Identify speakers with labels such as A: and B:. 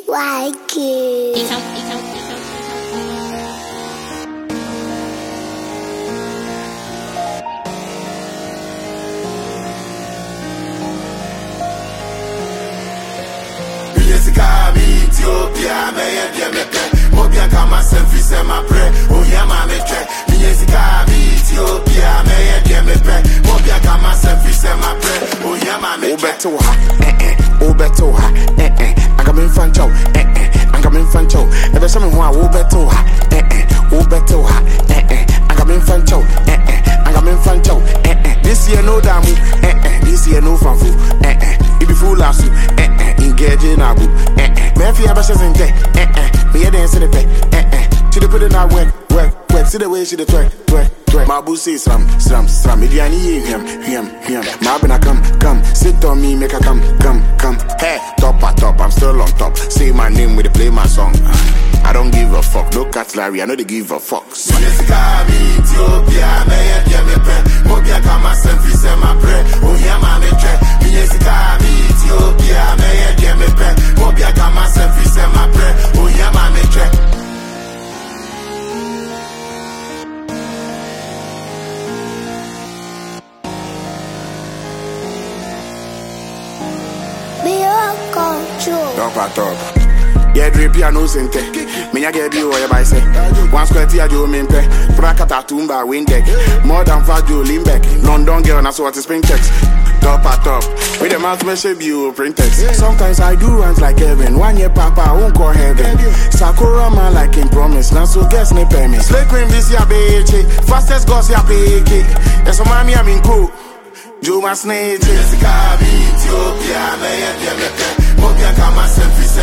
A: Ethiopia, Mobia kama selfie se ma pre, Oyama me tre. Miezika Ethiopia, Mobia kama selfie se ma pre, Oyama me tre.
B: Obetoha, I'm in front of, I'm in front of. Ever some who are Obetoha, I'm in front of, I'm in front of. This year no damu, this year no fanfu, it be full of you, engaging abu, Murphy Abasha's in there, me a dance in the bed, she put in our work, see the way she the twerk. My boo say slam, if you need him, my been come, sit on me, make a come, hey, top, I'm still on top, say my name with the play my song, I don't give a fuck, no cutlery, I know they give a fuck.
A: Ethiopia, Mobia kama selfie se ma pre, Oyama me tre. Miezika Ethiopia, Mobia kama selfie se ma pre, Oyama me tre. Top. Yeah, drip piano sente. Minya get you or by say. One square tia jo mimpe. Prakata tumba windeck. More than Fajo Limbeck. London girl, that's what is spring text. Top. With the mouth message you print text. Sometimes I do runs like heaven. 1 year papa won't call heaven. Sakura man like in promise. Now so guess ne payment. Slay cream this ya beche. Fastest goes ya peke. Yes, mommy I'm in cool. Juma snake. Ethiopia, Mobia kama selfie.